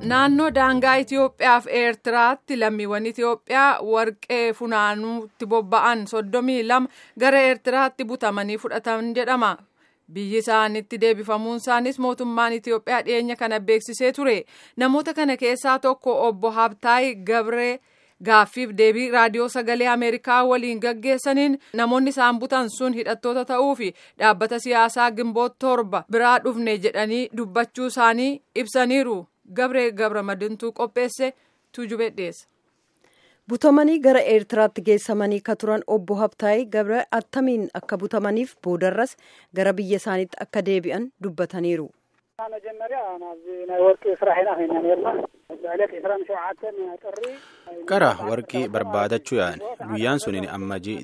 Naannoo daangaa Itoophiyaa fi Eertiraatti lammiiwwan Itoophiyaa warqee funaanuutti bobba'an 32 gara Eertiraatti butamanii fudhataman jedhama. Biyyi isaanitti deebifamuun isaanis mootummaan Itoophiyaa dhiyeenya kana beeksisee ture. Namoota kana keessaa tokko obbo Habtaay Gabree gaaffiif deebii raadiyoo sagalee Ameerikaa waliin gaggeessaniin namoonni isaan butan sun hidhattoota ta'uu fi dhaabbata siyaasaa Gimboot 7 biraa dhufne jedhanii dubbachuu isaanii ibsaniiru. Gabree Gabramadintuu qopheesse Tuujubee dhiyeessa. Butamanii gara Eertiraatti geessamanii ka turan obbo Habtaay Gabree attamiin akka butamaniif boodarras gara biyya isaaniitti akka deebi'an dubbataniiru. Qara warqii barbaadachuu yaa'an guyyaan suniin ammajii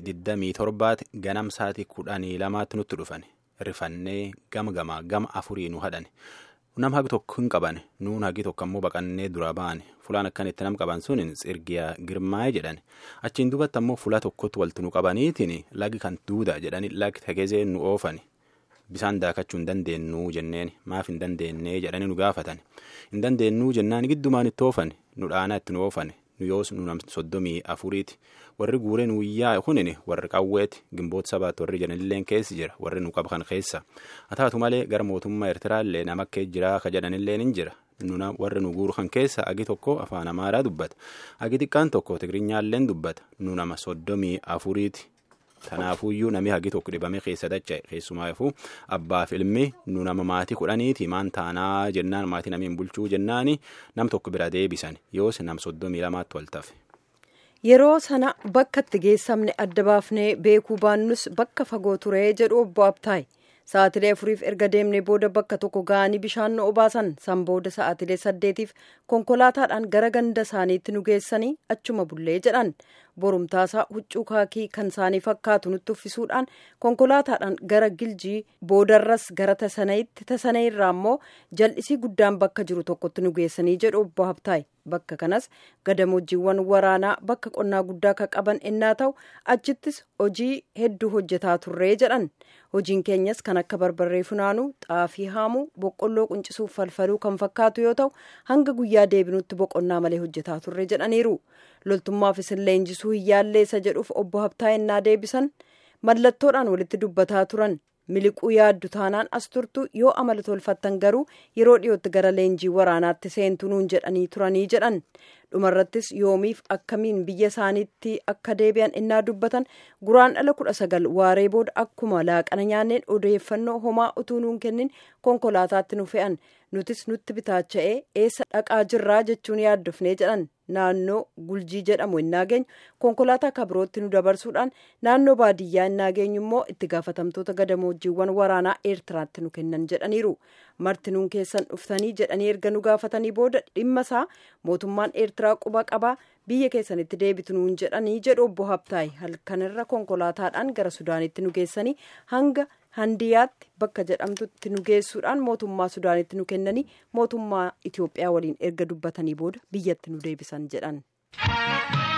27 ganamsaatii 12 nutti dhufan rifannee gama afurii nu hadhan. Nam hagi tokko hin qaban nuun hagi tokko ammoo baqannee dura ba'an fulaan akkanitti nam qaban suniin Tsirgiyaa Girmaa'ee jedhan achiin duubatti ammoo fula tokkotti waltu nu qabaniitiin lagi kan duuda jedhani lagi tegezee nu oofan bisaan daakachuu hin dandeenyu jenneen maaf hin dandeenye jedhani nu gaafatan hin dandeenyu jennaan giddumaan itti oofan nu dhaanaa itti nu oofan nu yoos nu nam 34ti warri guuree nu yaa kunin warri qawweeti Gimboot 7 warri jedhanilleen keessi jira warri nu qaban keessa haa taatu malee gara mootummaa Eertiraallee nama akka jira ka jedhanilleen hin jira nuna warri nu guuru kan keessa agi tokko afaan Amaaraa dubbata agi xiqqaan tokko Tigirinyaalleen dubbata nu nama 34ti tanaafuyyuu nami hagi tokko dhibame keessa dacha'e keessumaafuu abbaaf ilmi nu nama maatii 10ti maan taanaa jennaan maatii namiin bulchuu jennaani nam tokko bira deebisan yoos nam 32tti wal tafe. Yeroo sana bakka itti geessamne adda baafnee beekuu baannus bakka fagoo ture jedhu obbo Habtaay. Sa'aatilee 4 erga deemnee booda bakka tokko ga'anii bishaan nu obaasan san booda sa'aatilee 8f konkolaataadhaan gara ganda isaaniitti nu geessanii achuma bullee jedhan. Borumtaasaa huccuu kaakii kan isaanii fakkaatu nutti uffisuudhaan konkolaataadhaan gara Giljii boodarras gara Tasanee irraa immoo jal'isii guddaan bakka jiru tokkotti nu geessanii jedhu obbo Habtaay. Bakka kanas gadamoojiiwwan waraanaa bakka qonnaa guddaa kan qaban ennaa ta'u achittis hojii hedduu hojjetaa turree jedhan. Hojiin keenyas kan akka barbarree funaanuu, xaafii haamuu, boqqolloo quncisuuf falfaluu kan fakkaatu yoo ta'u hanga guyyaa deebinutti boqonnaa malee hojjetaa turree jedhaniiru. Loltummaafis leenjisuu hin yaalleessa jedhuuf obbo Habtaay ennaa deebisan mallattoodhaan walitti dubbataa turan. Miliquu yaaddu taanaan as turtu yoo amala tolfattan garuu yeroo dhiyootti gara leenjii waraanaatti seentu nuun jedhanii turanii jedhan. Dhumarrattis yoomiif akkamiin biyya isaaniitti akka deebi'an innaa dubbatan guraandhala 19 waaree booda akkuma laaqana nyaanneen odeeffannoo homaa utuu nuun kennin konkolaataatti nu fe'an nutis nutti bitaacha'ee eessa dhaqaa jirraa jechuun yaaddofnee jedhan. Naannoo Guljii jedhamu innaa geenyu konkolaataa kabirootti nu dabarsuudhaan naannoo baadiyyaa innaa geenyu immoo itti gaafatamtoota gadamoojiiwwan waraanaa Eertiraatti nu kennan jedhaniiru. Marti nuun keessan dhuftanii jedhanii erga nu gaafatanii booda dhimma isaa mootummaan Eertiraa quba qabaa biyya keessanitti deebitu nuun jedhanii jedhu obbo Habtaay. Halkanirra konkolaataadhaan gara Sudaanitti nu geessanii hanga Handiyaatti bakka jedhamtutti nu geessuudhaan mootummaa Sudaanitti nu kennanii mootummaa Itoophiyaa waliin erga dubbatanii booda biyyatti nu deebisan jedhan.